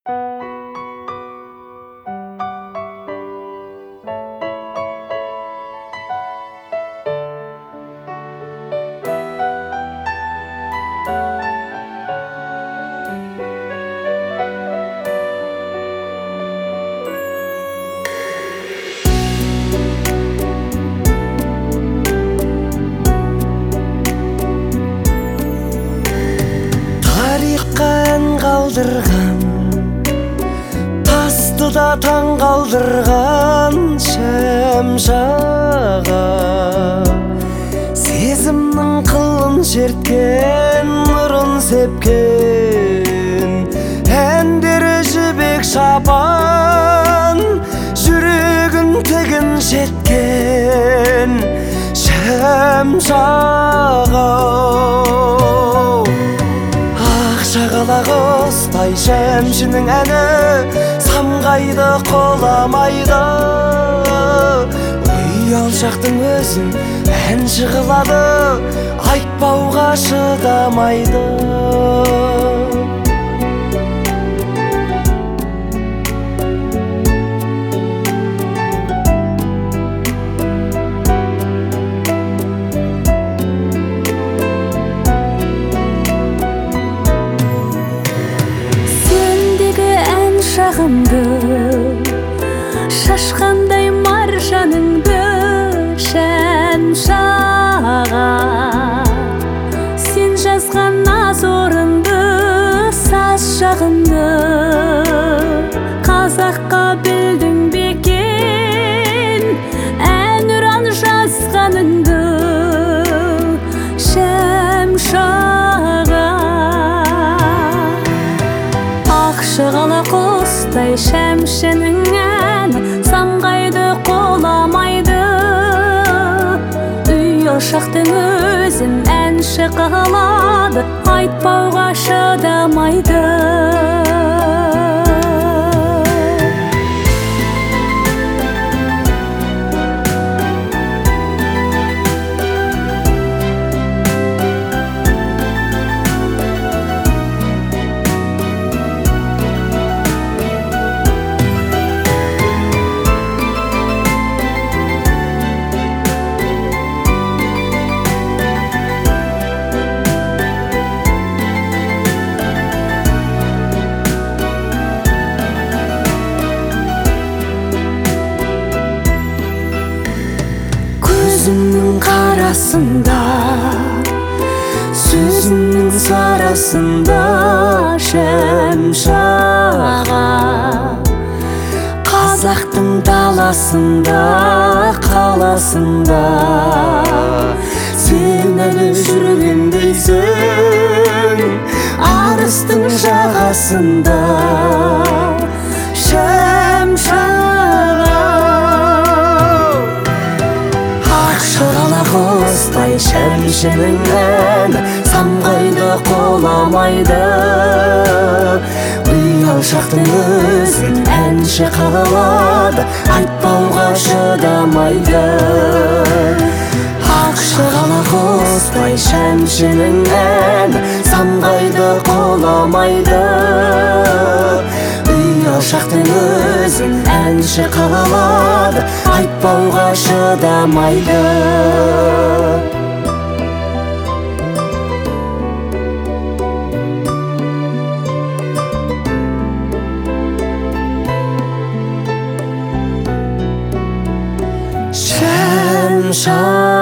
Қалдырған тасты да таң қалдырған шәм жаға сезімнің қылын шерткен нұрын сепкен әндері жібек шапан жүрегін тігін жеткен шәм жаға шағала құстай шәмшінің әні самғайды қоламайды ұялшақтың өзін әнші қылады айтпауға шыдамайды шашқандай маржаныңды шәм жаға сен жазған наз орынды саз жағынды қазаққа білдің бекен әнұран жазғаныңды шәм жаға ақ шағала құстай шәмшінің әні самғайды қоламайды ұялшақтың өзін әнші қылады айтпауға шыдамайды көзімнің қарасында сөзімнің сарасында шәм жаға қазақтың даласында қаласында сен әлі жүргендейсің арыстың жағасында шәм жаға құстай шәмшінің әні самғайды қоламайды ұялшақтың өзін әнші қылады айтпауға шыдамайды ақ шағала құстай шәмшінің әні самғайды қоламайды ұялшақтың өзін әнші қылады айтпауға шыдамайды шәм жаға